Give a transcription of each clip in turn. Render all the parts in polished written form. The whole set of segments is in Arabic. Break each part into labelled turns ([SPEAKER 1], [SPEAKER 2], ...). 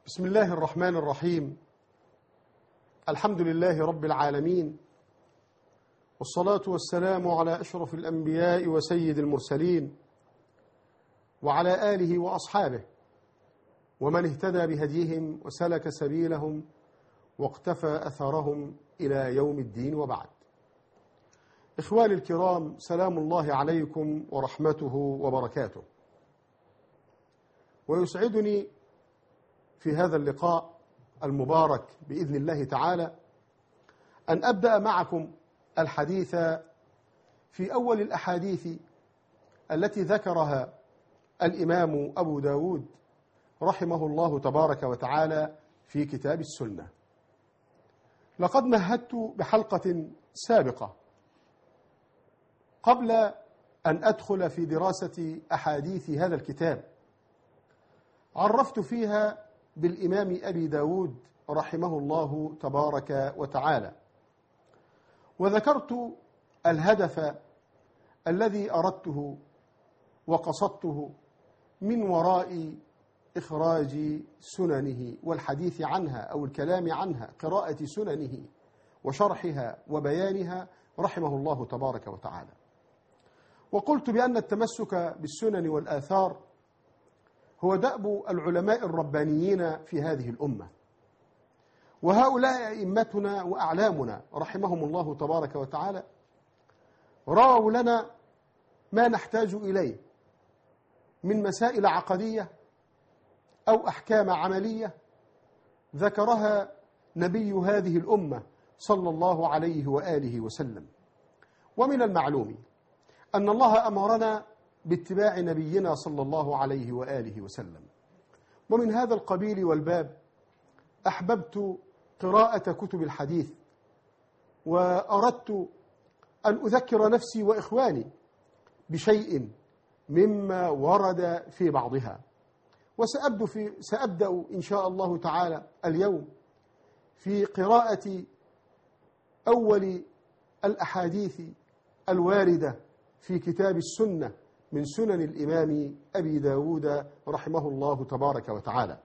[SPEAKER 1] بسم الله الرحمن الرحيم. الحمد لله رب العالمين، والصلاة والسلام على أشرف الأنبياء وسيد المرسلين، وعلى آله وأصحابه ومن اهتدى بهديهم وسلك سبيلهم واقتفى أثرهم إلى يوم الدين، وبعد. إخواني الكرام، سلام الله عليكم ورحمته وبركاته. ويسعدني في هذا اللقاء المبارك بإذن الله تعالى أن أبدأ معكم الحديث في أول الأحاديث التي ذكرها الإمام أبو داود رحمه الله تبارك وتعالى في كتاب السنة. لقد مهدت بحلقة سابقة قبل أن أدخل في دراسة أحاديث هذا الكتاب، عرفت فيها بالإمام أبي داود رحمه الله تبارك وتعالى، وذكرت الهدف الذي أردته وقصدته من وراء إخراج سننه والحديث عنها أو الكلام عنها، قراءة سننه وشرحها وبيانها رحمه الله تبارك وتعالى. وقلت بأن التمسك بالسنن والآثار هو دأب العلماء الربانيين في هذه الأمة، وهؤلاء أئمتنا وأعلامنا رحمهم الله تبارك وتعالى رووا لنا ما نحتاج إليه من مسائل عقدية أو أحكام عملية ذكرها نبي هذه الأمة صلى الله عليه وآله وسلم. ومن المعلوم أن الله أمرنا باتباع نبينا صلى الله عليه وآله وسلم، ومن هذا القبيل والباب أحببت قراءة كتب الحديث، وأردت أن أذكر نفسي وإخواني بشيء مما ورد في بعضها. سأبدأ إن شاء الله تعالى اليوم في قراءة أول الأحاديث الواردة في كتاب السنة من سنن الإمام أبي داود رحمه الله تبارك وتعالى.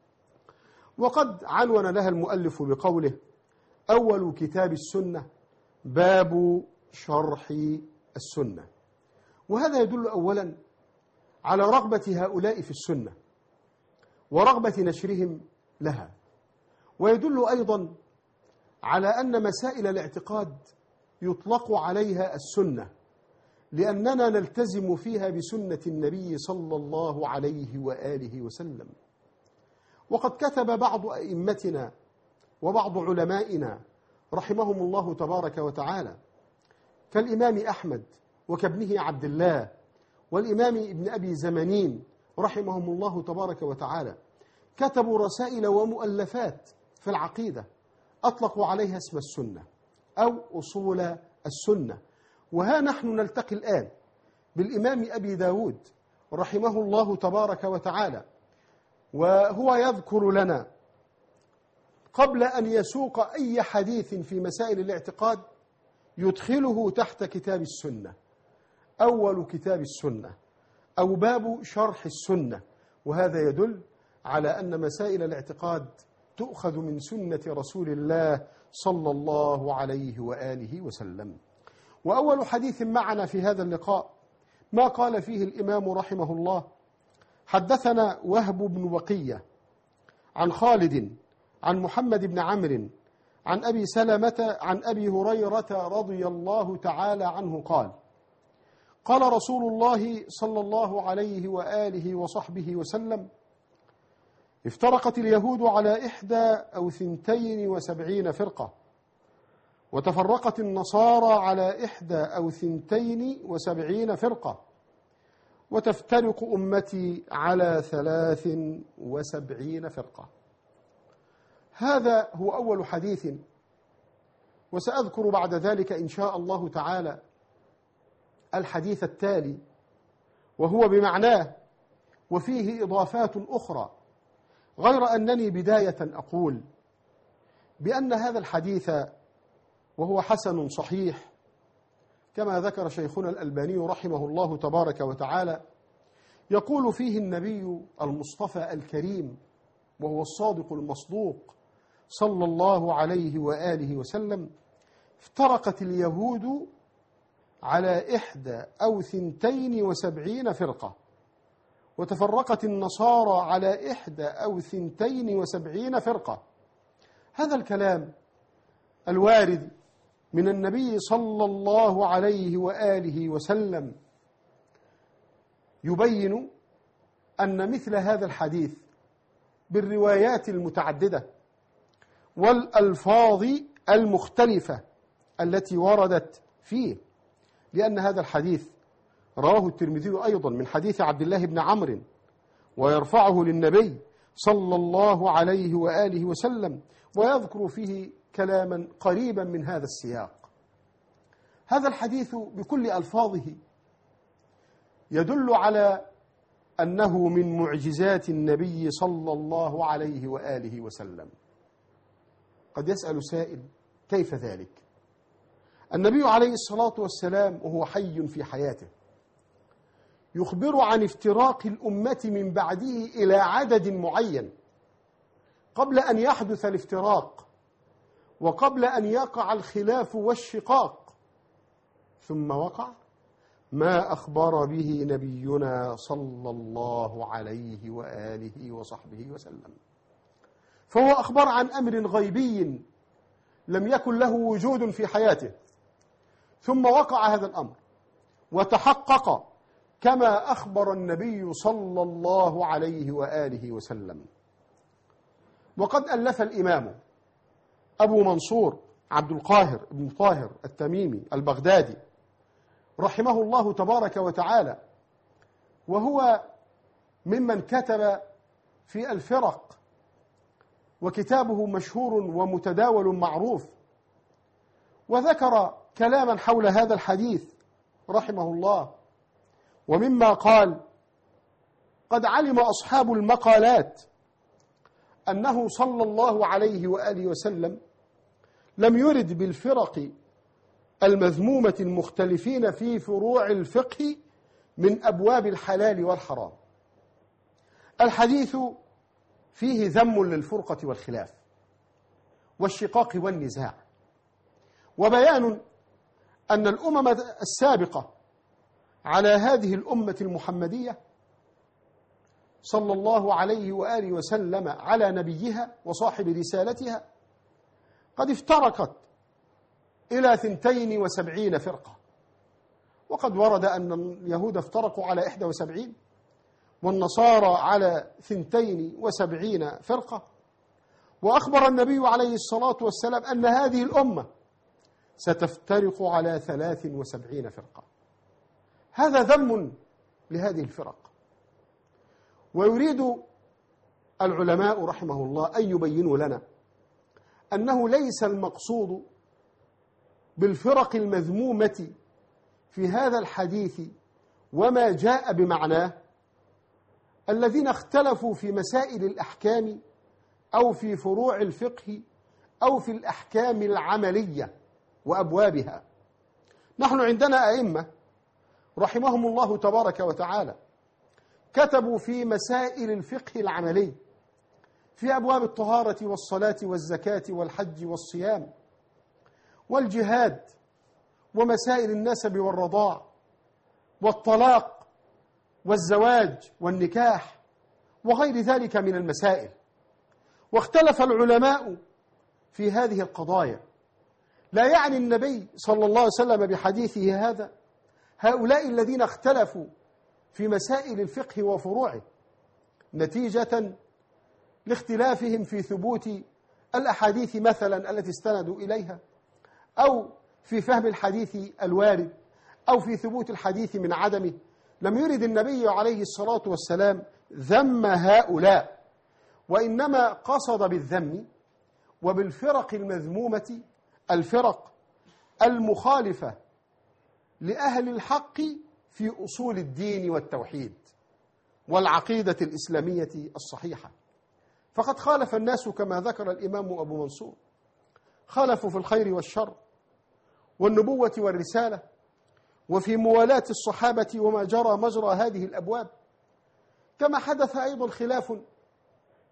[SPEAKER 1] وقد عنون لها المؤلف بقوله: أول كتاب السنة باب شرح السنة. وهذا يدل أولا على رغبة هؤلاء في السنة ورغبة نشرهم لها، ويدل أيضا على أن مسائل الاعتقاد يطلق عليها السنة لأننا نلتزم فيها بسنة النبي صلى الله عليه وآله وسلم. وقد كتب بعض أئمتنا وبعض علمائنا رحمهم الله تبارك وتعالى كالإمام أحمد وكابنه عبد الله والإمام ابن أبي زمانين رحمهم الله تبارك وتعالى، كتبوا رسائل ومؤلفات في العقيدة أطلقوا عليها اسم السنة أو أصول السنة. وها نحن نلتقي الآن بالإمام أبي داود رحمه الله تبارك وتعالى، وهو يذكر لنا قبل أن يسوق أي حديث في مسائل الاعتقاد يدخله تحت كتاب السنة، أول كتاب السنة أو باب شرح السنة. وهذا يدل على أن مسائل الاعتقاد تؤخذ من سنة رسول الله صلى الله عليه وآله وسلم. وأول حديث معنا في هذا اللقاء ما قال فيه الإمام رحمه الله: حدثنا وهب بن بقية عن خالد عن محمد بن عمرو عن أبي سلمة عن أبي هريرة رضي الله تعالى عنه قال: قال رسول الله صلى الله عليه وآله وصحبه وسلم: افترقت اليهود على 71 فرقة، وتفرقت النصارى على 72 فرقة، وتفترق أمتي على 73 فرقة. هذا هو أول حديث، وسأذكر بعد ذلك إن شاء الله تعالى الحديث التالي وهو بمعناه وفيه إضافات أخرى، غير أنني بداية أقول بأن هذا الحديث وهو حسن صحيح كما ذكر شيخنا الألباني رحمه الله تبارك وتعالى، يقول فيه النبي المصطفى الكريم وهو الصادق المصدوق صلى الله عليه وآله وسلم: افترقت اليهود على 71 فرقة، وتفرقت النصارى على 72 فرقة. هذا الكلام الوارد من النبي صلى الله عليه وآله وسلم يبين أن مثل هذا الحديث بالروايات المتعددة والألفاظ المختلفة التي وردت فيه، لأن هذا الحديث رواه الترمذي أيضا من حديث عبد الله بن عمرو، ويرفعه للنبي صلى الله عليه وآله وسلم، ويذكر فيه كلاما قريبا من هذا السياق. هذا الحديث بكل ألفاظه يدل على أنه من معجزات النبي صلى الله عليه وآله وسلم. قد يسأل سائل: كيف ذلك؟ النبي عليه الصلاة والسلام وهو حي في حياته يخبر عن افتراق الأمة من بعده إلى عدد معين قبل أن يحدث الافتراق، وقبل أن يقع الخلاف والشقاق، ثم وقع ما أخبر به نبينا صلى الله عليه وآله وصحبه وسلم. فهو أخبر عن أمر غيبي لم يكن له وجود في حياته، ثم وقع هذا الأمر وتحقق كما أخبر النبي صلى الله عليه وآله وسلم. وقد ألف الإمام أبو منصور عبد القاهر بن طاهر التميمي البغدادي رحمه الله تبارك وتعالى، وهو ممن كتب في الفرق، وكتابه مشهور ومتداول معروف، وذكر كلاما حول هذا الحديث رحمه الله. ومما قال: قد علم أصحاب المقالات أنه صلى الله عليه وآله وسلم لم يرد بالفرق المذمومة المختلفين في فروع الفقه من أبواب الحلال والحرام. الحديث فيه ذم للفرقة والخلاف والشقاق والنزاع، وبيان أن الأمم السابقة على هذه الأمة المحمدية صلى الله عليه وآله وسلم على نبيها وصاحب رسالتها قد افترقت إلى 72 فرقة. وقد ورد أن اليهود افترقوا على 71 والنصارى على 72 فرقة، وأخبر النبي عليه الصلاة والسلام أن هذه الأمة ستفترق على 73 فرقة. هذا ذم لهذه الفرق. ويريد العلماء رحمه الله أن يبينوا لنا أنه ليس المقصود بالفرق المذمومة في هذا الحديث وما جاء بمعناه الذين اختلفوا في مسائل الأحكام أو في فروع الفقه أو في الأحكام العملية وأبوابها. نحن عندنا أئمة رحمهم الله تبارك وتعالى كتبوا في مسائل الفقه العملي في أبواب الطهارة والصلاة والزكاة والحج والصيام والجهاد ومسائل النسب والرضاع والطلاق والزواج والنكاح وغير ذلك من المسائل. واختلف العلماء في هذه القضايا. لا يعني النبي صلى الله عليه وسلم بحديثه هذا هؤلاء الذين اختلفوا في مسائل الفقه وفروعه نتيجة لاختلافهم في ثبوت الأحاديث مثلا التي استندوا إليها، أو في فهم الحديث الوارد، أو في ثبوت الحديث من عدمه. لم يرد النبي عليه الصلاة والسلام ذم هؤلاء، وإنما قصد بالذم وبالفرق المذمومة الفرق المخالفة لأهل الحق في أصول الدين والتوحيد والعقيدة الإسلامية الصحيحة. فقد خالف الناس كما ذكر الإمام أبو منصور، خالفوا في الخير والشر والنبوة والرسالة وفي موالاة الصحابة وما جرى مجرى هذه الأبواب. كما حدث أيضا خلاف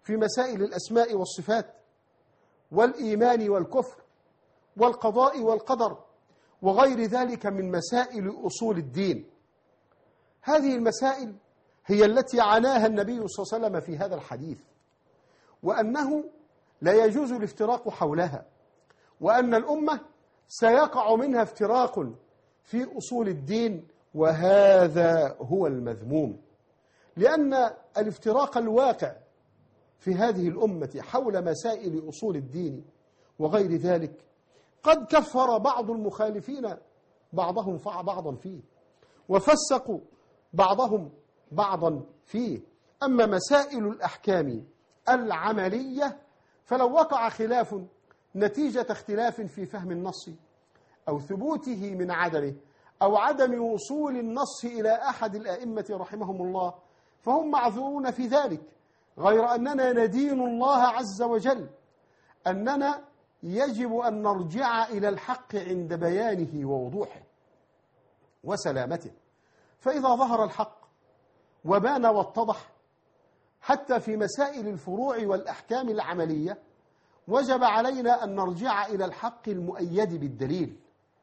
[SPEAKER 1] في مسائل الأسماء والصفات والإيمان والكفر والقضاء والقدر وغير ذلك من مسائل أصول الدين. هذه المسائل هي التي عناها النبي صلى الله عليه وسلم في هذا الحديث، وأنه لا يجوز الافتراق حولها، وأن الأمة سيقع منها افتراق في أصول الدين، وهذا هو المذموم، لأن الافتراق الواقع في هذه الأمة حول مسائل أصول الدين وغير ذلك قد كفر بعض المخالفين بعضهم بعضا فيه، وفسقوا بعضهم بعضا فيه. أما مسائل الأحكام العملية فلو وقع خلاف نتيجة اختلاف في فهم النص أو ثبوته من عدمه أو عدم وصول النص إلى أحد الأئمة رحمهم الله فهم معذورون في ذلك، غير أننا ندين الله عز وجل أننا يجب أن نرجع إلى الحق عند بيانه ووضوحه وسلامته. فإذا ظهر الحق وبان واتضح حتى في مسائل الفروع والأحكام العملية وجب علينا أن نرجع إلى الحق المؤيد بالدليل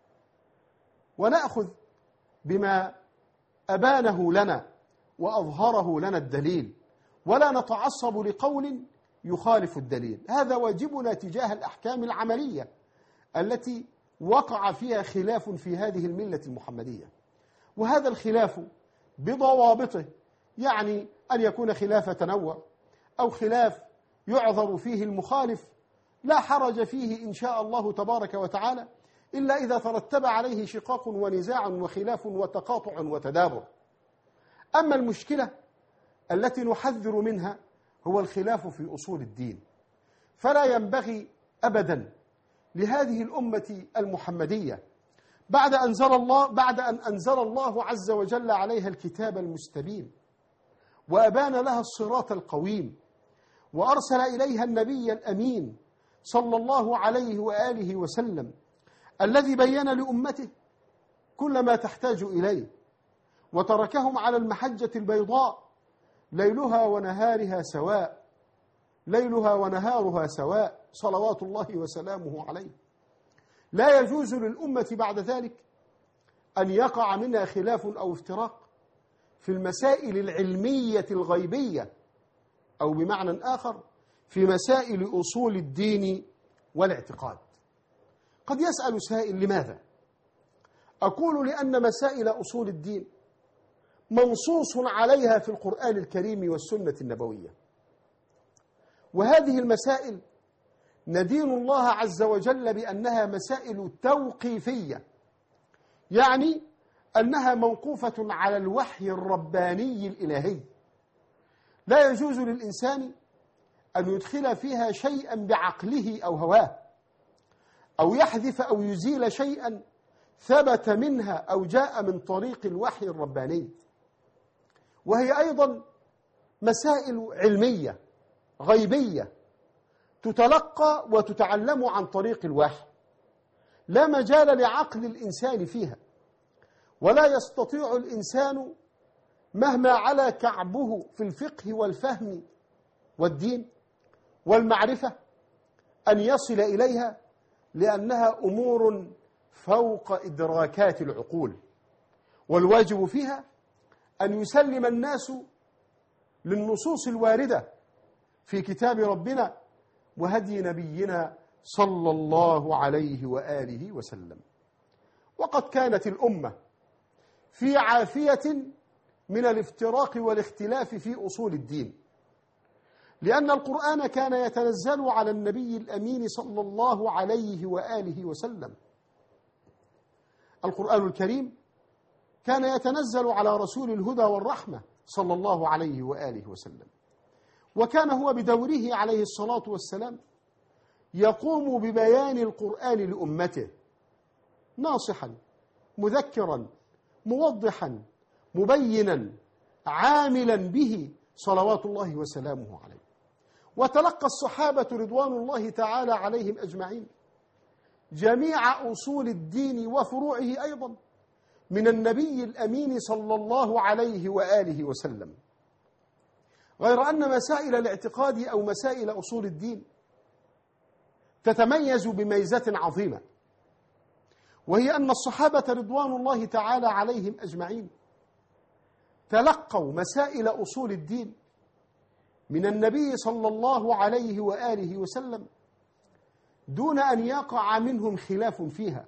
[SPEAKER 1] ونأخذ بما أبانه لنا وأظهره لنا الدليل، ولا نتعصب لقول يخالف الدليل. هذا واجبنا تجاه الأحكام العملية التي وقع فيها خلاف في هذه الملة المحمدية، وهذا الخلاف بضوابطه، يعني أن يكون خلاف تنوع أو خلاف يعذر فيه المخالف لا حرج فيه إن شاء الله تبارك وتعالى، إلا إذا ترتب عليه شقاق ونزاع وخلاف وتقاطع وتدابر. أما المشكلة التي نحذر منها هو الخلاف في أصول الدين، فلا ينبغي أبدا لهذه الأمة المحمدية بعد أن أنزل الله عز وجل عليها الكتاب المستبين وأبان لها الصراط القويم وأرسل إليها النبي الأمين صلى الله عليه وآله وسلم الذي بين لأمته كل ما تحتاج إليه وتركهم على المحجة البيضاء ليلها ونهارها سواء، ليلها ونهارها سواء صلوات الله وسلامه عليه. لا يجوز للأمة بعد ذلك أن يقع منها خلاف أو افتراق في المسائل العلمية الغيبية، أو بمعنى آخر في مسائل أصول الدين والاعتقاد. قد يسأل سائل: لماذا؟ أقول: لأن مسائل أصول الدين منصوص عليها في القرآن الكريم والسنة النبوية، وهذه المسائل ندين الله عز وجل بأنها مسائل توقيفية، يعني أنها موقوفة على الوحي الرباني الإلهي، لا يجوز للإنسان أن يدخل فيها شيئا بعقله أو هواه، أو يحذف أو يزيل شيئا ثبت منها أو جاء من طريق الوحي الرباني. وهي أيضا مسائل علمية غيبية تتلقى وتتعلم عن طريق الوحي، لا مجال لعقل الإنسان فيها، ولا يستطيع الإنسان مهما علا كعبه في الفقه والفهم والدين والمعرفة أن يصل إليها، لأنها أمور فوق إدراكات العقول، والواجب فيها أن يسلم الناس للنصوص الواردة في كتاب ربنا وهدي نبينا صلى الله عليه وآله وسلم. وقد كانت الأمة في عافية من الافتراق والاختلاف في أصول الدين، لأن القرآن كان يتنزل على النبي الأمين صلى الله عليه وآله وسلم. القرآن الكريم كان يتنزل على رسول الهدى والرحمة صلى الله عليه وآله وسلم، وكان هو بدوره عليه الصلاة والسلام يقوم ببيان القرآن لأمته، ناصحا مذكرا موضحا مبينا عاملا به صلوات الله وسلامه عليه. وتلقى الصحابة رضوان الله تعالى عليهم أجمعين جميع أصول الدين وفروعه أيضا من النبي الأمين صلى الله عليه وآله وسلم، غير أن مسائل الاعتقاد أو مسائل أصول الدين تتميز بميزة عظيمة، وهي أن الصحابة رضوان الله تعالى عليهم أجمعين تلقوا مسائل أصول الدين من النبي صلى الله عليه وآله وسلم دون أن يقع منهم خلاف فيها،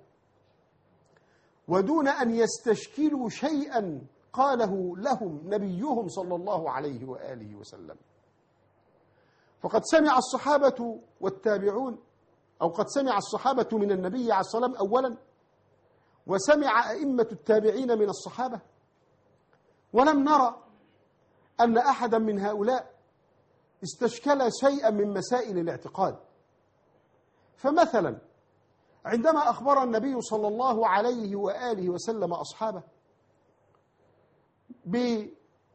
[SPEAKER 1] ودون أن يستشكلوا شيئا قاله لهم نبيهم صلى الله عليه وآله وسلم. فقد سمع الصحابة والتابعون، أو قد سمع الصحابة من النبي عليه الصلاة والسلام أولا، وسمع أئمة التابعين من الصحابة، ولم نرى أن أحدا من هؤلاء استشكل شيئا من مسائل الاعتقاد. فمثلا عندما أخبر النبي صلى الله عليه وآله وسلم أصحابه بما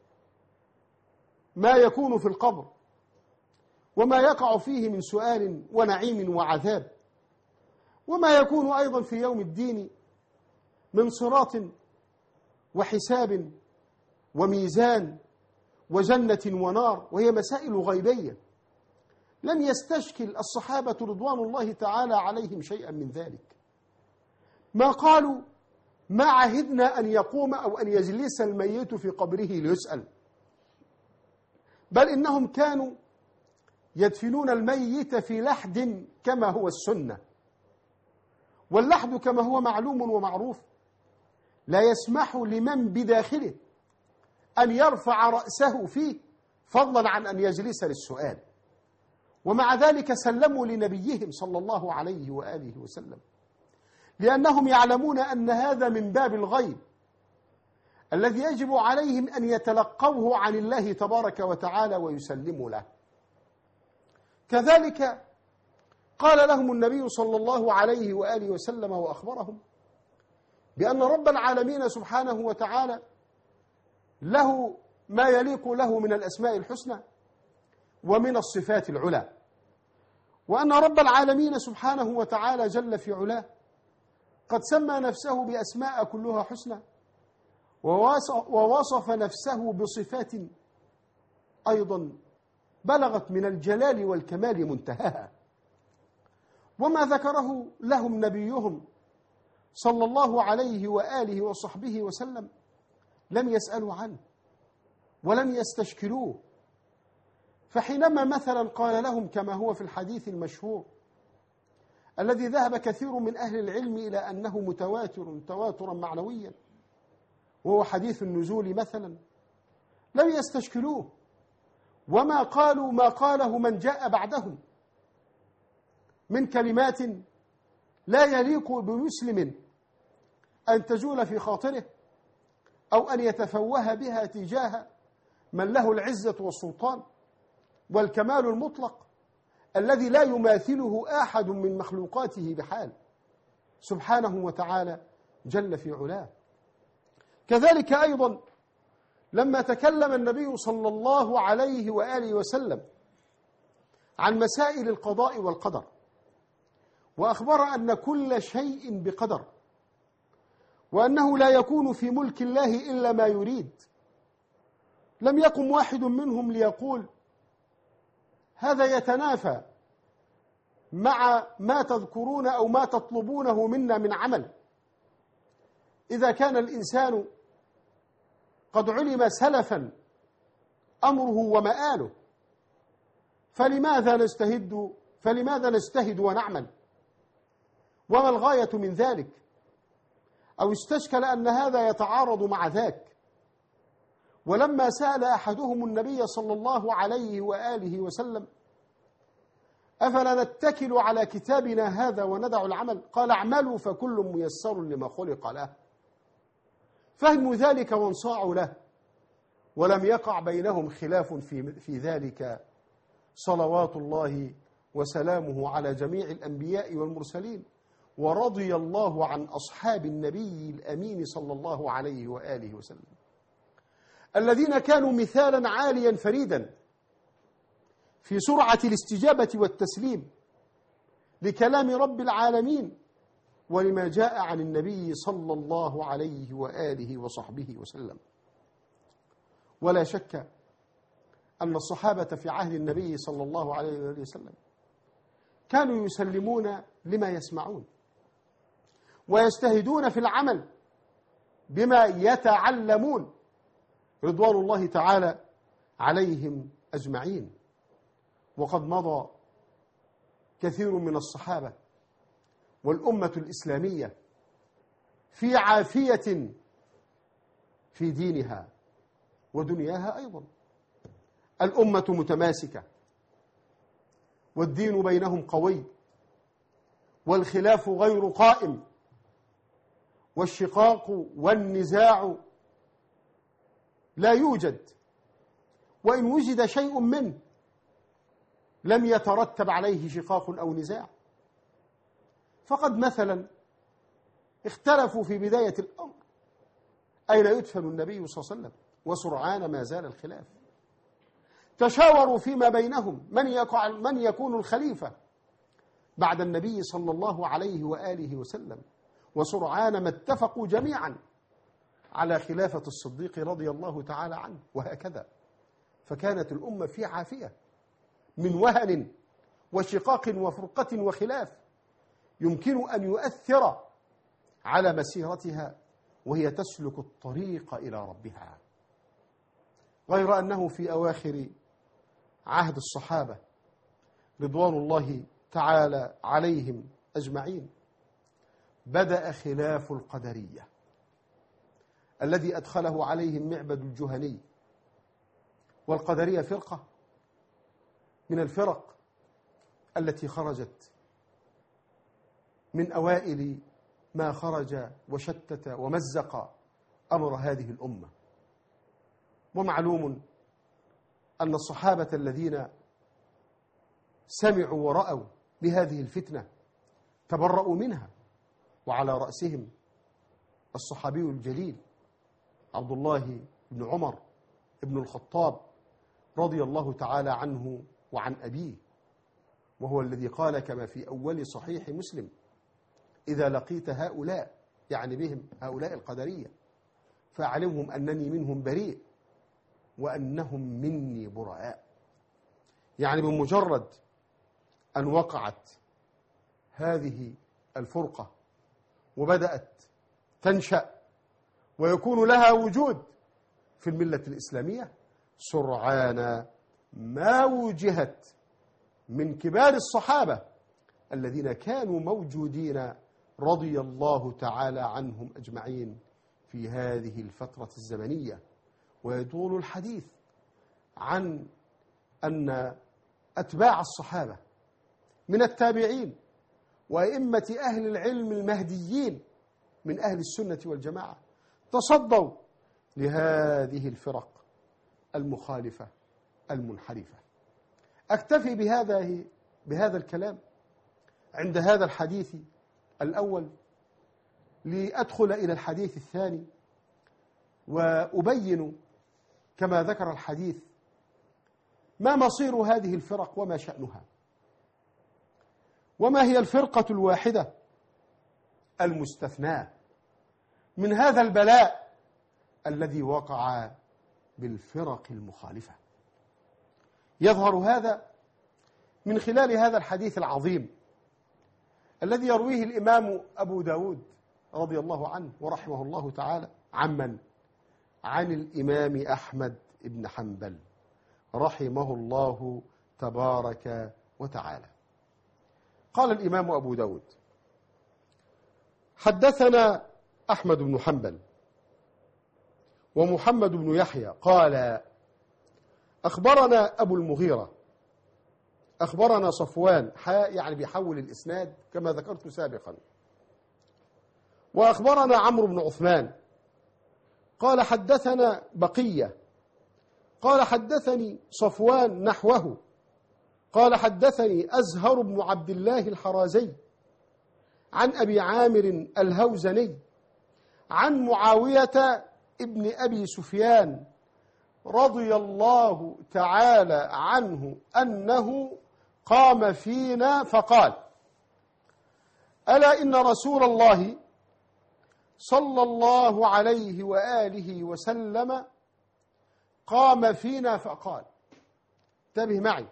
[SPEAKER 1] يكون في القبر وما يقع فيه من سؤال ونعيم وعذاب، وما يكون أيضا في يوم الدين من صراط وحساب وميزان وجنة ونار، وهي مسائل غيبية، لم يستشكل الصحابة رضوان الله تعالى عليهم شيئا من ذلك. ما قالوا ما عهدنا أن يقوم أو أن يجلس الميت في قبره ليسأل، بل إنهم كانوا يدفنون الميت في لحد كما هو السنة، واللحد كما هو معلوم ومعروف لا يسمح لمن بداخله أن يرفع رأسه فيه فضلا عن أن يجلس للسؤال. ومع ذلك سلموا لنبيهم صلى الله عليه وآله وسلم، لأنهم يعلمون أن هذا من باب الغيب الذي يجب عليهم أن يتلقوه عن الله تبارك وتعالى ويسلموا له. كذلك قال لهم النبي صلى الله عليه وآله وسلم وأخبرهم بأن رب العالمين سبحانه وتعالى له ما يليق له من الأسماء الحسنى ومن الصفات العلى، وأن رب العالمين سبحانه وتعالى جل في علاه قد سمى نفسه بأسماء كلها حسنى، ووصف نفسه بصفات أيضا بلغت من الجلال والكمال منتهاها. وما ذكره لهم نبيهم صلى الله عليه وآله وصحبه وسلم لم يسألوا عنه ولم يستشكلوه. فحينما مثلا قال لهم كما هو في الحديث المشهور الذي ذهب كثير من أهل العلم إلى أنه متواتر تواترا معنويا، وهو حديث النزول مثلا، لم يستشكلوه، وما قالوا ما قاله من جاء بعدهم من كلمات لا يليق بمسلم أن تجول في خاطره أو أن يتفوه بها تجاه من له العزة والسلطان والكمال المطلق الذي لا يماثله أحد من مخلوقاته بحال، سبحانه وتعالى جل في علاه. كذلك أيضا لما تكلم النبي صلى الله عليه وآله وسلم عن مسائل القضاء والقدر، وأخبر أن كل شيء بقدر، وأنه لا يكون في ملك الله إلا ما يريد، لم يقم واحد منهم ليقول هذا يتنافى مع ما تذكرون أو ما تطلبونه منا من عمل. إذا كان الإنسان قد علم سلفا أمره ومآله فلماذا نجتهد ونعمل؟ وما الغاية من ذلك؟ أو استشكل أن هذا يتعارض مع ذاك. ولما سأل أحدهم النبي صلى الله عليه وآله وسلم أفلا نتكل على كتابنا هذا وندع العمل؟ قال اعملوا فكل ميسر لما خلق له. فهموا ذلك وانصاعوا له، ولم يقع بينهم خلاف في ذلك، صلوات الله وسلامه على جميع الأنبياء والمرسلين. ورضي الله عن أصحاب النبي الأمين صلى الله عليه وآله وسلم الذين كانوا مثالا عاليا فريدا في سرعة الاستجابة والتسليم لكلام رب العالمين ولما جاء عن النبي صلى الله عليه وآله وصحبه وسلم. ولا شك أن الصحابة في عهد النبي صلى الله عليه وسلم كانوا يسلمون لما يسمعون ويجتهدون في العمل بما يتعلمون رضوان الله تعالى عليهم أجمعين. وقد مضى كثير من الصحابة والأمة الإسلامية في عافية في دينها ودنياها أيضا. الأمة متماسكة والدين بينهم قوي والخلاف غير قائم والشقاق والنزاع لا يوجد، وإن وجد شيء منه لم يترتب عليه شقاق أو نزاع. فقد مثلا اختلفوا في بداية الأمر أين يدفن النبي صلى الله عليه وسلم، وسرعان ما زال الخلاف. تشاوروا فيما بينهم من يكون الخليفة بعد النبي صلى الله عليه وآله وسلم، وسرعان ما اتفقوا جميعا على خلافة الصديق رضي الله تعالى عنه، وهكذا. فكانت الأمة في عافية من وهن وشقاق وفرقة وخلاف يمكن أن يؤثر على مسيرتها وهي تسلك الطريق إلى ربها. غير أنه في أواخر عهد الصحابة رضوان الله تعالى عليهم أجمعين بدأ خلاف القدرية الذي أدخله عليهم معبد الجهني. والقدرية فرقة من الفرق التي خرجت من أوائل ما خرج وشتت ومزق أمر هذه الأمة. ومعلوم أن الصحابة الذين سمعوا ورأوا بهذه الفتنة تبرؤوا منها، وعلى رأسهم الصحابي الجليل عبد الله بن عمر بن الخطاب رضي الله تعالى عنه وعن أبيه، وهو الذي قال كما في أول صحيح مسلم: إذا لقيت هؤلاء، يعني بهم هؤلاء القدرية، فأعلمهم أنني منهم بريء وأنهم مني براء. يعني بمجرد أن وقعت هذه الفرقة وبدأت تنشأ ويكون لها وجود في الملة الإسلامية، سرعان ما وجهت من كبار الصحابة الذين كانوا موجودين رضي الله تعالى عنهم أجمعين في هذه الفترة الزمنية. ويطول الحديث عن أن أتباع الصحابة من التابعين وأئمة أهل العلم المهديين من أهل السنة والجماعة تصدوا لهذه الفرق المخالفة المنحرفة. أكتفي بهذا الكلام عند هذا الحديث الأول لأدخل إلى الحديث الثاني وأبين كما ذكر الحديث ما مصير هذه الفرق وما شأنها، وما هي الفرقة الواحدة المستثناة من هذا البلاء الذي وقع بالفرق المخالفة. يظهر هذا من خلال هذا الحديث العظيم الذي يرويه الإمام أبو داود رضي الله عنه ورحمه الله تعالى عن الإمام أحمد بن حنبل رحمه الله تبارك وتعالى. قال الإمام أبو داود: حدثنا أحمد بن حنبل ومحمد بن يحيى قال: أخبرنا أبو المغيرة أخبرنا صفوان، يعني بيحول الإسناد كما ذكرت سابقا، وأخبرنا عمرو بن عثمان قال حدثنا بقية قال حدثني صفوان نحوه قال حدثني أزهر بن عبد الله الحرازي عن أبي عامر الهوزني عن معاوية ابن أبي سفيان رضي الله تعالى عنه أنه قام فينا فقال: ألا إن رسول الله صلى الله عليه وآله وسلم قام فينا فقال. انتبه معي.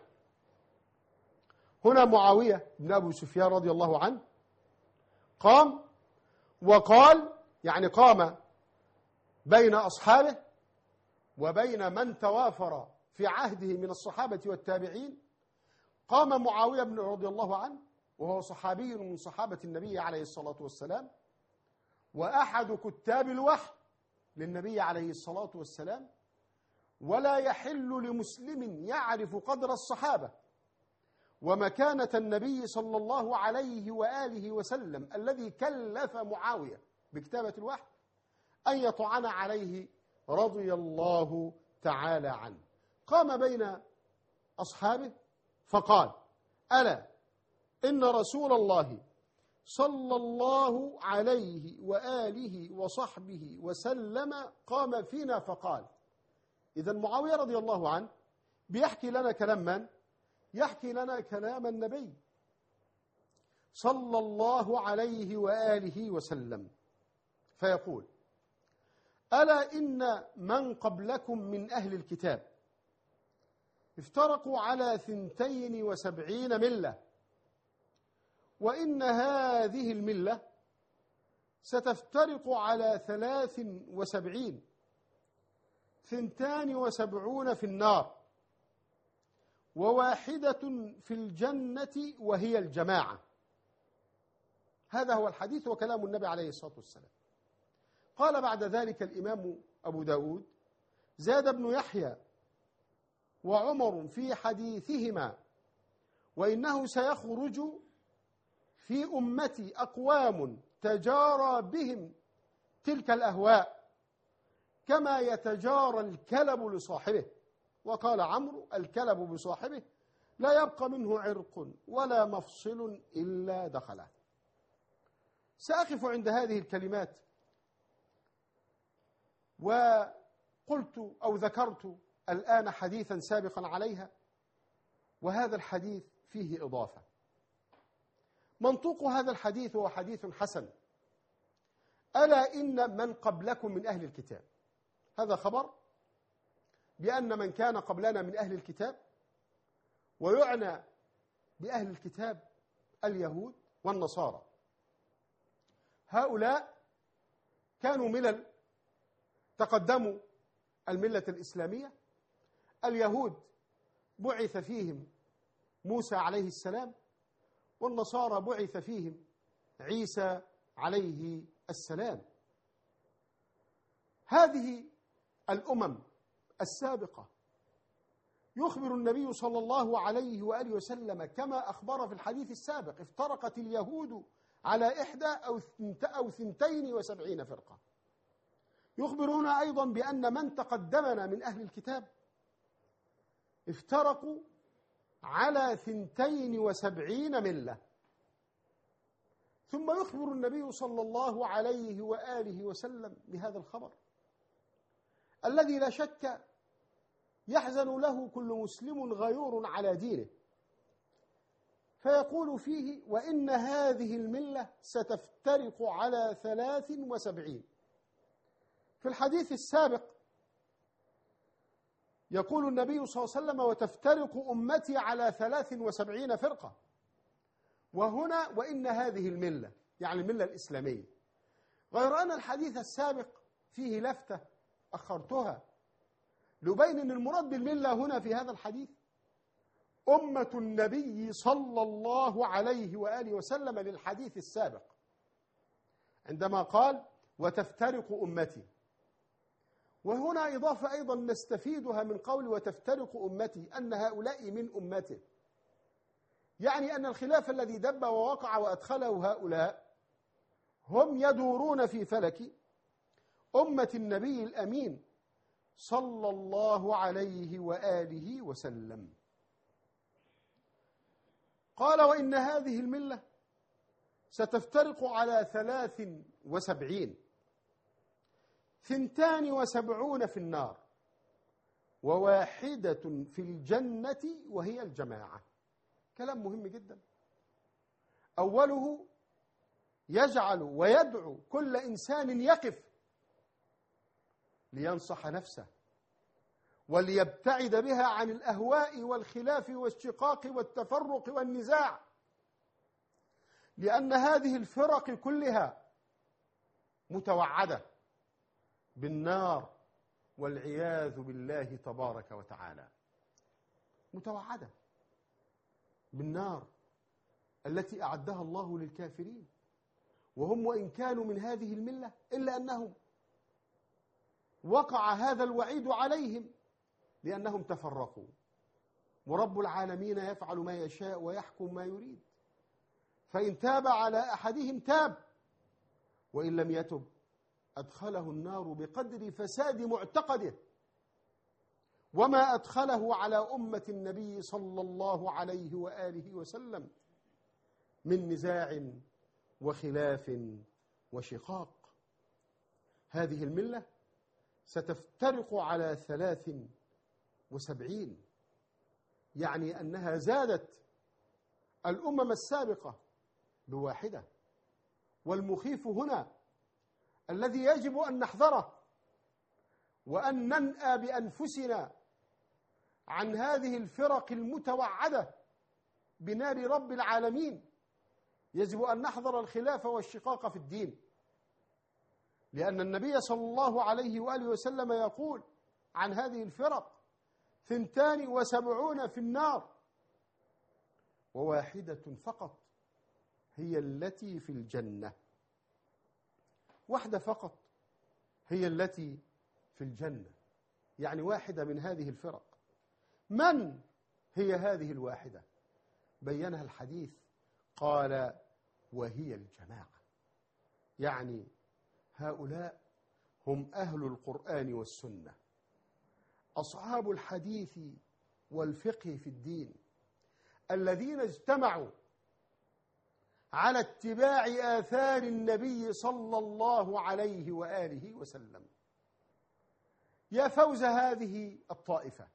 [SPEAKER 1] هنا معاوية بن أبي سفيان رضي الله عنه قام وقال، يعني قام بين أصحابه وبين من توافر في عهده من الصحابة والتابعين. قام معاوية بن رضي الله عنه وهو صحابي من صحابة النبي عليه الصلاة والسلام، وأحد كتاب الوحي للنبي عليه الصلاة والسلام، ولا يحل لمسلم يعرف قدر الصحابة ومكانة النبي صلى الله عليه وآله وسلم الذي كلف معاوية بكتابة الوحي أن يطعن عليه رضي الله تعالى عنه. قام بين أصحابه فقال: ألا إن رسول الله صلى الله عليه وآله وصحبه وسلم قام فينا فقال. إذا معاوية رضي الله عنه بيحكي لنا كلام من؟ يحكي لنا كلام النبي صلى الله عليه وآله وسلم، فيقول: ألا إن من قبلكم من أهل الكتاب افترقوا على 72 ملة، وإن هذه الملة ستفترق على 73، 72 في النار، وواحدة في الجنة وهي الجماعة. هذا هو الحديث وكلام النبي عليه الصلاة والسلام. قال بعد ذلك الإمام أبو داود: زاد ابن يحيى وعمر في حديثهما: وإنه سيخرج في أمتي أقوام تجارى بهم تلك الأهواء كما يتجارى الكلب لصاحبه. وقال عمرو: الكلب بصاحبه لا يبقى منه عرق ولا مفصل إلا دخله. سأقف عند هذه الكلمات، وقلت أو ذكرت الآن حديثا سابقا عليها، وهذا الحديث فيه إضافة. منطوق هذا الحديث هو حديث حسن. ألا إن من قبلكم من أهل الكتاب، هذا خبر بأن من كان قبلنا من أهل الكتاب، ويعنى بأهل الكتاب اليهود والنصارى. هؤلاء كانوا ملل تقدموا الملة الإسلامية. اليهود بعث فيهم موسى عليه السلام، والنصارى بعث فيهم عيسى عليه السلام. هذه الأمم السابقة يخبر النبي صلى الله عليه وآله وسلم كما أخبر في الحديث السابق: افترقت اليهود على 71 أو 72 فرقة. يخبرنا أيضا بأن من تقدمنا من أهل الكتاب افترقوا على 72 ملة. ثم يخبر النبي صلى الله عليه وآله وسلم بهذا الخبر الذي لا شك يحزن له كل مسلم غيور على دينه، فيقول فيه: وإن هذه الملة ستفترق على 73. في الحديث السابق يقول النبي صلى الله عليه وسلم: وتفترق أمتي على 73 فرقة. وهنا وإن هذه الملة يعني الملة الإسلامية، غير أن الحديث السابق فيه لفتة أخرتها لبين أن المراد بالملة هنا في هذا الحديث أمة النبي صلى الله عليه وآله وسلم للحديث السابق، عندما قال: وتفترق أمتي. وهنا إضافة أيضا نستفيدها من قول وتفترق أمتي، أن هؤلاء من أمته، يعني أن الخلاف الذي دب ووقع وأدخله هؤلاء هم يدورون في فلك أمة النبي الأمين صلى الله عليه وآله وسلم. قال: وإن هذه الملة ستفترق على 73، 72 في النار، وواحدة في الجنة وهي الجماعة. كلام مهم جدا. أوله يجعل ويدعو كل إنسان يقف لينصح نفسه وليبتعد بها عن الأهواء والخلاف والشقاق والتفرق والنزاع، لأن هذه الفرق كلها متوعدة بالنار والعياذ بالله تبارك وتعالى، متوعدة بالنار التي أعدها الله للكافرين، وهم وإن كانوا من هذه الملة إلا أنهم وقع هذا الوعيد عليهم لأنهم تفرقوا، ورب العالمين يفعل ما يشاء ويحكم ما يريد، فإن تاب على أحدهم تاب، وإن لم يتب أدخله النار بقدر فساد معتقده، وما أدخله على أمة النبي صلى الله عليه وآله وسلم من نزاع وخلاف وشقاق. هذه الملة ستفترق على 73، يعني أنها زادت الأمم السابقة بواحدة. والمخيف هنا الذي يجب أن نحذره وأن ننأى بأنفسنا عن هذه الفرق المتوعدة بنار رب العالمين، يجب أن نحذر الخلاف والشقاق في الدين، لأن النبي صلى الله عليه وآله وسلم يقول عن هذه الفرق 72 في النار وواحدة فقط هي التي في الجنة. واحدة فقط هي التي في الجنة، يعني واحدة من هذه الفرق. من هي هذه الواحدة؟ بينها الحديث، قال وهي الجماعة، يعني هؤلاء هم أهل القرآن والسنة، أصحاب الحديث والفقه في الدين، الذين اجتمعوا على اتباع آثار النبي صلى الله عليه وآله وسلم. يا فوز هذه الطائفة،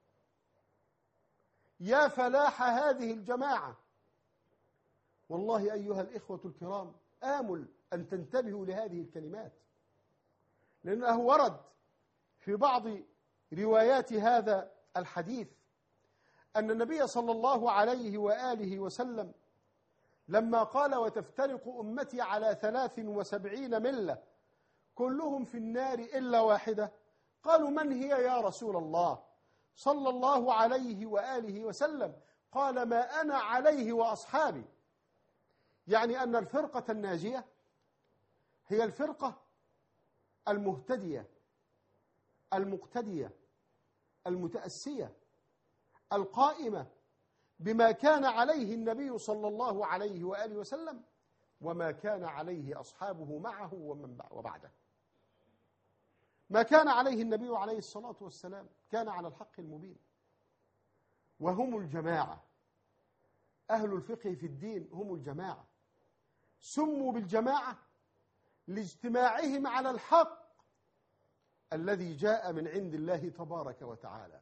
[SPEAKER 1] يا فلاح هذه الجماعة. والله أيها الإخوة الكرام، آمل أن تنتبهوا لهذه الكلمات، لأنه ورد في بعض روايات هذا الحديث أن النبي صلى الله عليه وآله وسلم لما قال وتفترق أمتي على 73 ملة كلهم في النار إلا واحدة، قالوا من هي يا رسول الله صلى الله عليه وآله وسلم؟ قال ما أنا عليه وأصحابي، يعني أن الفرقة الناجية هي الفرقة المهتدية المقتدية المتأسية القائمة بما كان عليه النبي صلى الله عليه وآله وسلم وما كان عليه أصحابه معه وبعده. ما كان عليه النبي عليه الصلاة والسلام كان على الحق المبين، وهم الجماعة. أهل الفقه في الدين هم الجماعة، سموا بالجماعة لاجتماعهم على الحق الذي جاء من عند الله تبارك وتعالى.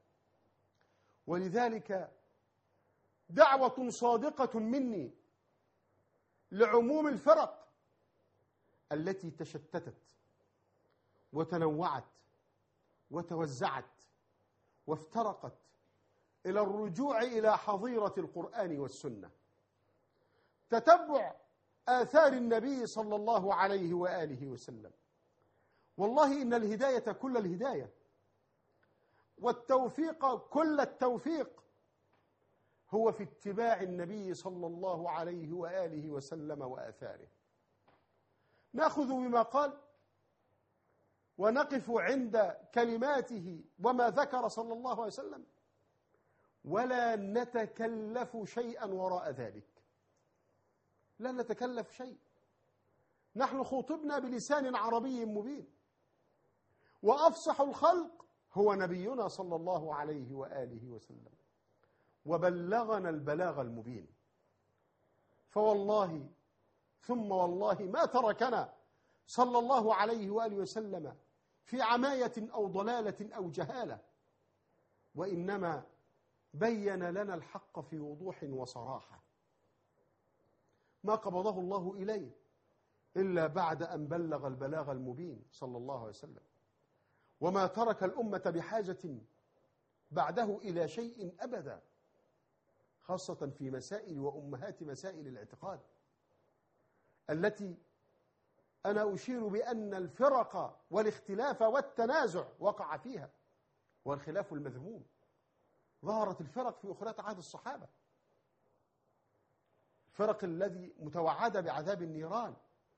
[SPEAKER 1] ولذلك دعوة صادقة مني لعموم الفرق التي تشتتت وتنوعت وتوزعت وافترقت إلى الرجوع إلى حظيرة القرآن والسنة، تتبع آثار النبي صلى الله عليه وآله وسلم. والله إن الهداية كل الهداية والتوفيق كل التوفيق هو في اتباع النبي صلى الله عليه وآله وسلم وآثاره. نأخذ بما قال ونقف عند كلماته وما ذكر صلى الله عليه وسلم، ولا نتكلف شيئا وراء ذلك، لا نتكلف شيء. نحن خطبنا بلسان عربي مبين، وأفصح الخلق هو نبينا صلى الله عليه وآله وسلم، وبلغنا البلاغ المبين. فوالله ثم والله ما تركنا صلى الله عليه وآله وسلم في عماية أو ضلالة أو جهالة، وإنما بين لنا الحق في وضوح وصراحة، ما قبضه الله إليه إلا بعد أن بلغ البلاغ المبين صلى الله عليه وسلم. وما ترك الأمة بحاجة بعده إلى شيء أبدا، خاصة في مسائل وأمهات مسائل الاعتقاد التي أنا أشير بأن الفرق والاختلاف والتنازع وقع فيها، والخلاف المذموم. ظهرت الفرق في أخرى عهد الصحابة، الفرق الذي متوعدة بعذاب النيران.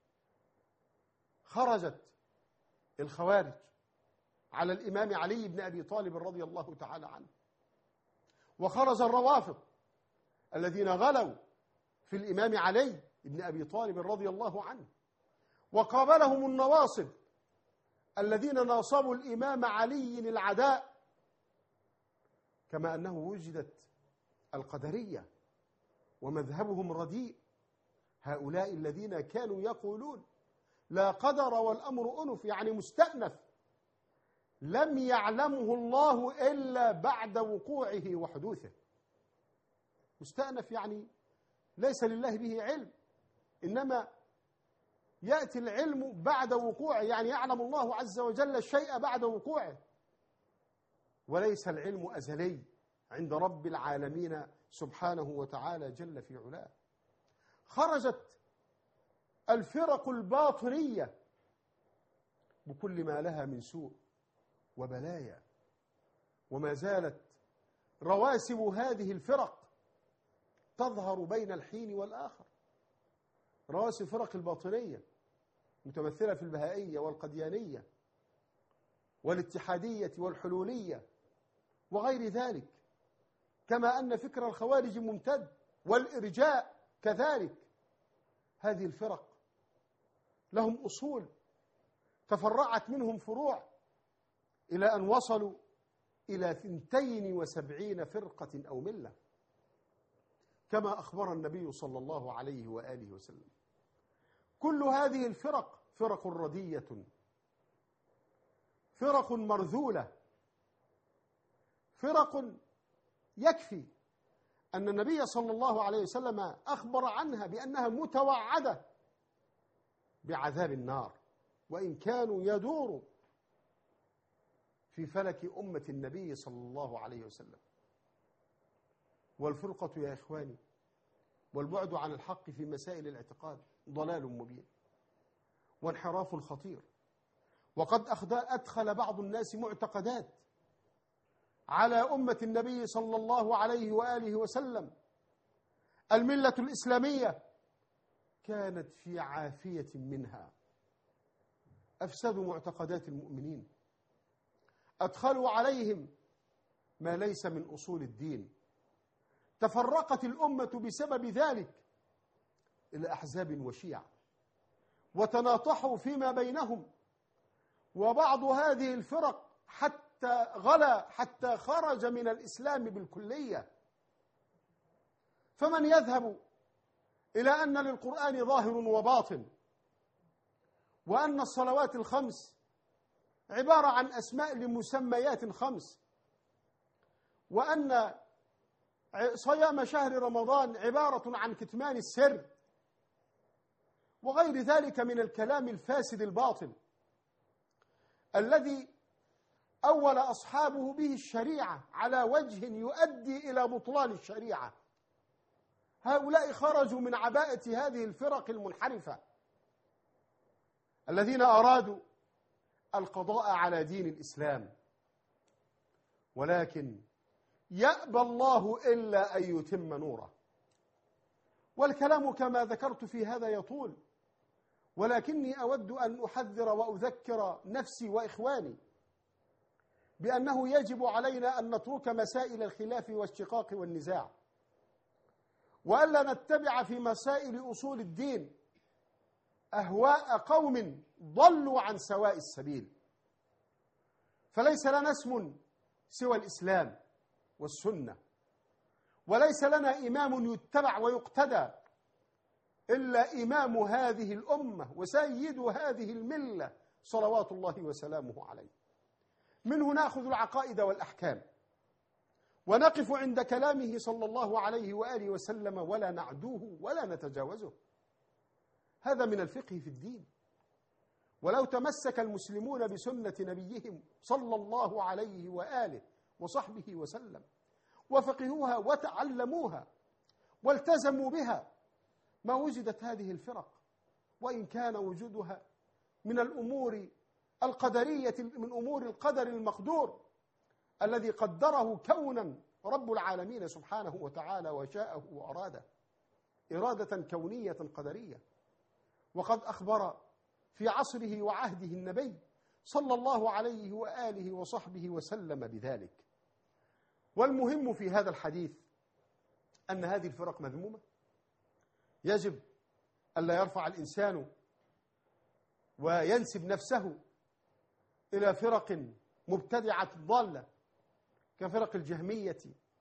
[SPEAKER 1] خرجت الخوارج على الإمام علي بن أبي طالب رضي الله تعالى عنه، وخرج الروافض الذين غلوا في الإمام علي بن أبي طالب رضي الله عنه، وقابلهم النواصب الذين ناصبوا الإمام علي العداء، كما أنه وجدت القدرية ومذهبهم رديء، هؤلاء الذين كانوا يقولون لا قدر والأمر أنف، يعني مستأنف لم يعلمه الله إلا بعد وقوعه وحدوثه. مستأنف يعني ليس لله به علم، إنما يأتي العلم بعد وقوعه، يعني يعلم الله عز وجل الشيء بعد وقوعه، وليس العلم أزلي عند رب العالمين سبحانه وتعالى جل في علاه. خرجت الفرق الباطنية بكل ما لها من سوء وبلايا، وما زالت رواسب هذه الفرق تظهر بين الحين والآخر. رواسب فرق الباطنية متمثلة في البهائية والقديانية والاتحادية والحلولية وغير ذلك، كما أن فكر الخوارج ممتد، والإرجاء كذلك. هذه الفرق لهم أصول تفرعت منهم فروع إلى أن وصلوا إلى 72 فرقة أو ملة، كما أخبر النبي صلى الله عليه وآله وسلم. كل هذه الفرق فرق ردية، فرق مرذولة، فرق يكفي أن النبي صلى الله عليه وسلم أخبر عنها بأنها متوعدة بعذاب النار، وإن كانوا يدوروا في فلك أمة النبي صلى الله عليه وسلم. والفرقة يا إخواني والبعد عن الحق في مسائل الاعتقاد ضلال مبين وانحراف خطير، وقد أدخل بعض الناس معتقدات على أمة النبي صلى الله عليه وآله وسلم. الملة الإسلامية كانت في عافية منها، أفسدوا معتقدات المؤمنين، أدخلوا عليهم ما ليس من أصول الدين، تفرقت الأمة بسبب ذلك إلى أحزاب وشيع، وتناطحوا فيما بينهم، وبعض هذه الفرق حتى خرج من الإسلام بالكلية. فمن يذهب إلى أن للقرآن ظاهر وباطن، وأن الصلوات الخمس عبارة عن أسماء لمسميات خمس، وأن صيام شهر رمضان عبارة عن كتمان السر، وغير ذلك من الكلام الفاسد الباطل الذي أول أصحابه به الشريعة على وجه يؤدي إلى بطلان الشريعة. هؤلاء خرجوا من عباءة هذه الفرق المنحرفة الذين أرادوا القضاء على دين الإسلام، ولكن يأبى الله إلا أن يتم نوره. والكلام كما ذكرت في هذا يطول، ولكني أود أن أحذر وأذكر نفسي وإخواني بأنه يجب علينا أن نترك مسائل الخلاف والشقاق والنزاع، وألا نتبع في مسائل أصول الدين أهواء قوم ضلوا عن سواء السبيل. فليس لنا اسم سوى الإسلام والسنة، وليس لنا إمام يتبع ويقتدى إلا إمام هذه الأمة وسيد هذه الملة صلوات الله وسلامه عليه. منه نأخذ العقائد والأحكام، ونقف عند كلامه صلى الله عليه وآله وسلم ولا نعدوه ولا نتجاوزه. هذا من الفقه في الدين. ولو تمسك المسلمون بسنة نبيهم صلى الله عليه وآله وصحبه وسلم، وفقهوها وتعلموها والتزموا بها، ما وجدت هذه الفرق، وإن كان وجودها من الأمور القدرية، من أمور القدر المقدور الذي قدره كونا رب العالمين سبحانه وتعالى وشاءه وأراده إرادة كونية قدرية. وقد أخبر في عصره وعهده النبي صلى الله عليه وآله وصحبه وسلم بذلك. والمهم في هذا الحديث أن هذه الفرق مذمومة، يجب ألا يرفع الإنسان وينسب نفسه إلى فرق مبتدعة ضالة كفرق الجهمية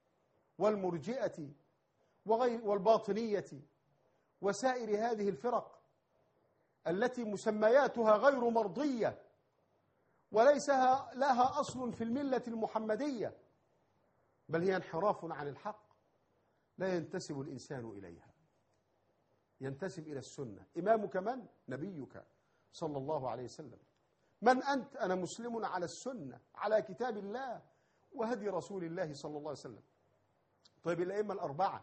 [SPEAKER 1] والمرجئة والباطنية وسائر هذه الفرق التي مسمياتها غير مرضية وليس لها أصل في الملة المحمدية، بل هي انحراف عن الحق لا ينتسب الإنسان إليها، ينتسب إلى السنة. إمامك من؟ نبيك صلى الله عليه وسلم. من أنت؟ أنا مسلم على السنة، على كتاب الله وهدي رسول الله صلى الله عليه وسلم. طيب الأئمة الأربعة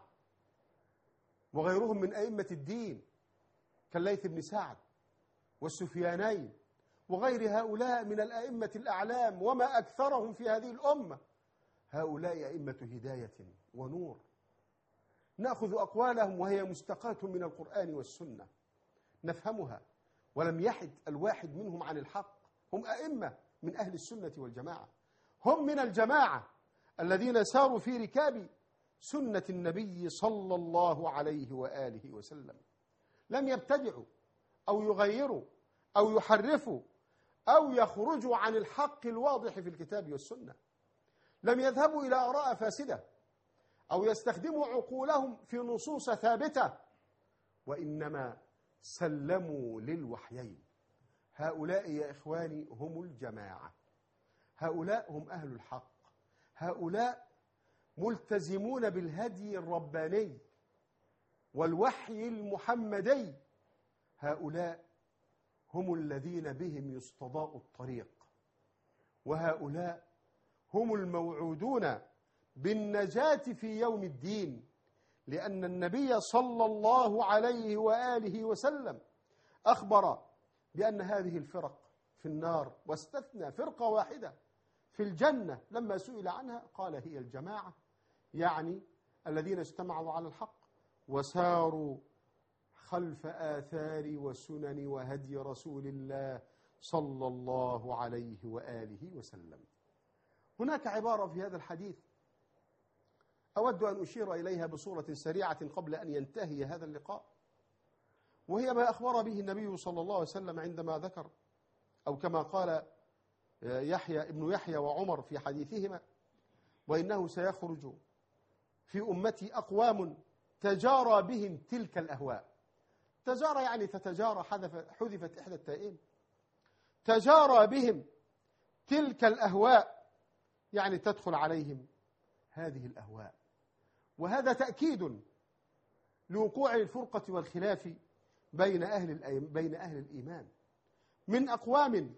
[SPEAKER 1] وغيرهم من أئمة الدين كالليث بن سعد والسفيانين وغير هؤلاء من الأئمة الأعلام وما أكثرهم في هذه الأمة، هؤلاء أئمة هداية ونور، نأخذ أقوالهم وهي مستقاة من القرآن والسنة نفهمها، ولم يحد الواحد منهم عن الحق. هم أئمة من أهل السنة والجماعة، هم من الجماعة الذين ساروا في ركاب سنة النبي صلى الله عليه وآله وسلم، لم يبتدعوا أو يغيروا أو يحرفوا أو يخرجوا عن الحق الواضح في الكتاب والسنة، لم يذهبوا إلى آراء فاسدة أو يستخدموا عقولهم في نصوص ثابتة، وإنما سلموا للوحيين. هؤلاء يا إخواني هم الجماعة، هؤلاء هم أهل الحق، هؤلاء ملتزمون بالهدي الرباني والوحي المحمدي، هؤلاء هم الذين بهم يستضاء الطريق، وهؤلاء هم الموعودون بالنجاة في يوم الدين، لأن النبي صلى الله عليه وآله وسلم أخبر بأن هذه الفرق في النار، واستثنى فرقة واحدة في الجنة لما سئل عنها قال هي الجماعة، يعني الذين اجتمعوا على الحق وساروا خلف آثار وسنن وهدي رسول الله صلى الله عليه وآله وسلم. هناك عبارة في هذا الحديث أود أن أشير إليها بصورة سريعة قبل أن ينتهي هذا اللقاء، وهي ما أخبر به النبي صلى الله عليه وسلم عندما ذكر، أو كما قال ابن يحيى وعمر في حديثهما: وإنه سيخرج في أمتي أقوام تجارى بهم تلك الأهواء. تجارى يعني تتجارى، حذفت إحدى التائين. تجارى بهم تلك الأهواء يعني تدخل عليهم هذه الأهواء، وهذا تأكيد لوقوع الفرقة والخلاف بين أهل الإيمان، من أقوام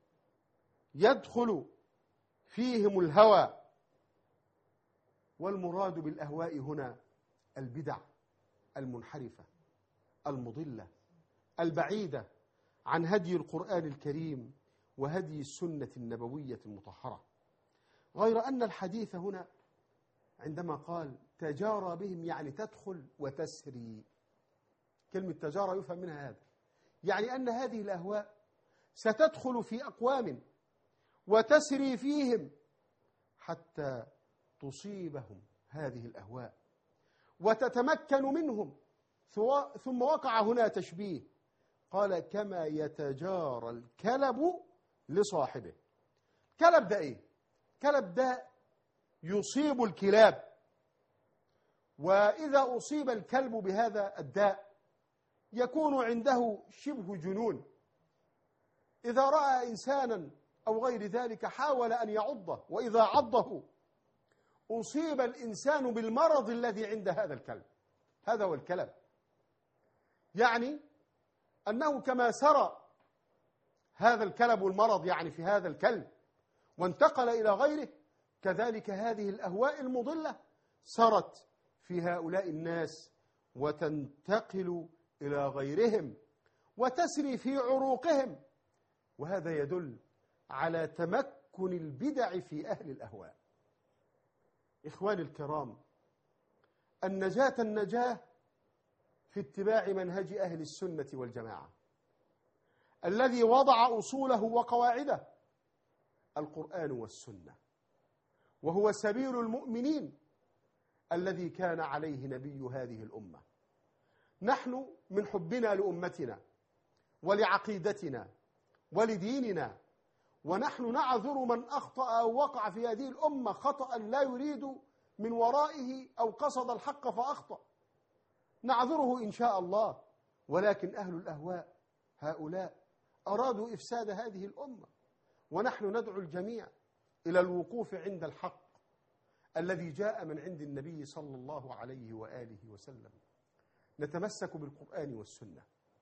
[SPEAKER 1] يدخل فيهم الهوى، والمراد بالأهواء هنا البدع المنحرفة المضلة البعيدة عن هدي القرآن الكريم وهدي السنة النبوية المطهرة. غير أن الحديث هنا عندما قال تجارى بهم يعني تدخل وتسري، كلمة تجارى يفهم منها هذا، يعني أن هذه الأهواء ستدخل في أقوام وتسري فيهم حتى تصيبهم هذه الأهواء وتتمكن منهم. ثم وقع هنا تشبيه، قال كما يتجارى الكلب لصاحبه. كلب ده إيه؟ كلب ده يصيب الكلاب، وإذا أصيب الكلب بهذا الداء يكون عنده شبه جنون، إذا رأى إنسانا أو غير ذلك حاول أن يعضه، وإذا عضه أصيب الإنسان بالمرض الذي عند هذا الكلب. هذا هو الكلب، يعني أنه كما سرى هذا الكلب المرض يعني في هذا الكلب وانتقل إلى غيره، كذلك هذه الأهواء المضلة سرت في هؤلاء الناس وتنتقل إلى غيرهم وتسري في عروقهم، وهذا يدل على تمكن البدع في أهل الأهواء. إخواني الكرام، النجاة في اتباع منهج أهل السنة والجماعة الذي وضع أصوله وقواعده القرآن والسنة، وهو سبيل المؤمنين الذي كان عليه نبي هذه الأمة. نحن من حبنا لأمتنا ولعقيدتنا ولديننا، ونحن نعذر من أخطأ أو وقع في هذه الأمة خطأ لا يريد من ورائه أو قصد الحق فأخطأ، نعذره إن شاء الله. ولكن أهل الأهواء هؤلاء أرادوا إفساد هذه الأمة، ونحن ندعو الجميع إلى الوقوف عند الحق الذي جاء من عند النبي صلى الله عليه وآله وسلم. نتمسك بالقرآن والسنة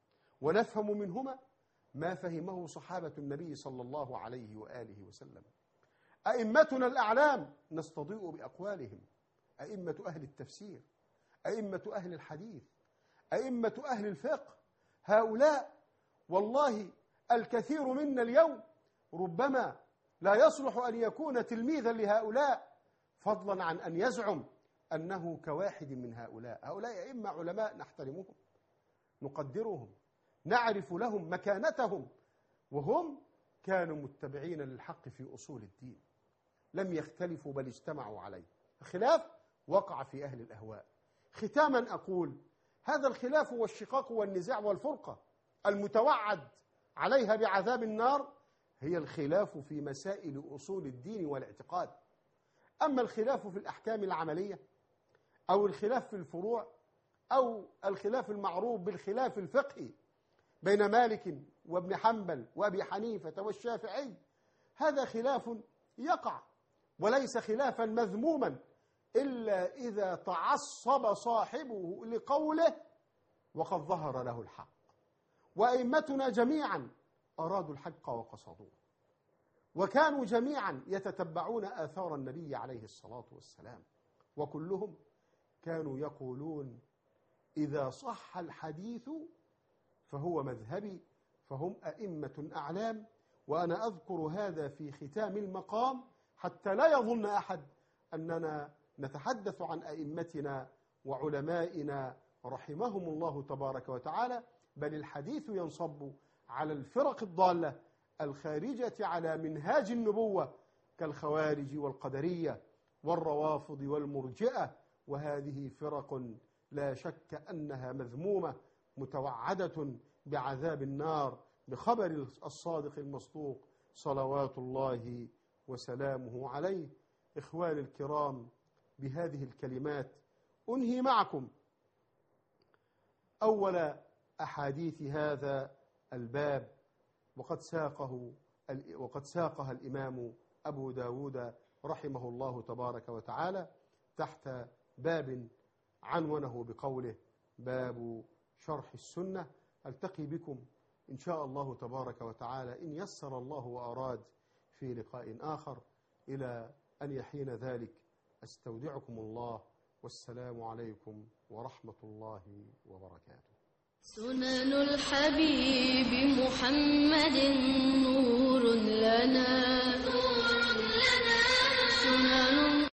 [SPEAKER 1] ونفهم منهما ما فهمه صحابة النبي صلى الله عليه وآله وسلم. أئمتنا الأعلام نستضيء بأقوالهم، أئمة أهل التفسير، أئمة أهل الحديث، أئمة أهل الفقه، هؤلاء والله الكثير منا اليوم ربما لا يصلح أن يكون تلميذا لهؤلاء، فضلا عن أن يزعم أنه كواحد من هؤلاء. هؤلاء أئمة علماء نحترمهم، نقدرهم، نعرف لهم مكانتهم، وهم كانوا متبعين للحق في أصول الدين، لم يختلفوا بل اجتمعوا عليه. الخلاف وقع في أهل الأهواء. ختاما أقول هذا الخلاف والشقاق والنزاع والفرقة المتوعد عليها بعذاب النار هي الخلاف في مسائل أصول الدين والاعتقاد. أما الخلاف في الأحكام العملية أو الخلاف في الفروع أو الخلاف المعروف بالخلاف الفقهي بين مالك وابن حنبل وأبي حنيفة والشافعي، هذا خلاف يقع وليس خلافا مذموما إلا إذا تعصب صاحبه لقوله وقد ظهر له الحق. وأئمتنا جميعا أرادوا الحق وقصدوه، وكانوا جميعا يتتبعون آثار النبي عليه الصلاة والسلام، وكلهم كانوا يقولون إذا صح الحديث فهو مذهبي، فهم أئمة أعلام. وأنا أذكر هذا في ختام المقام حتى لا يظن أحد أننا نتحدث عن أئمتنا وعلمائنا رحمهم الله تبارك وتعالى، بل الحديث ينصب على الفرق الضالة الخارجة على منهاج النبوة كالخوارج والقدرية والروافض والمرجئة، وهذه فرق لا شك أنها مذمومة متوعدة بعذاب النار بخبر الصادق المصدوق صلوات الله وسلامه عليه. إخواني الكرام، بهذه الكلمات أنهي معكم أول أحاديث هذا الباب، وقد ساقها الإمام أبو داود رحمه الله تبارك وتعالى تحت باب عنونه بقوله باب شرح السنة. ألتقي بكم إن شاء الله تبارك وتعالى إن يسر الله وأراد في لقاء آخر. إلى أن يحين ذلك أستودعكم الله، والسلام عليكم ورحمة الله وبركاته.
[SPEAKER 2] سنن الحبيب محمد نور لنا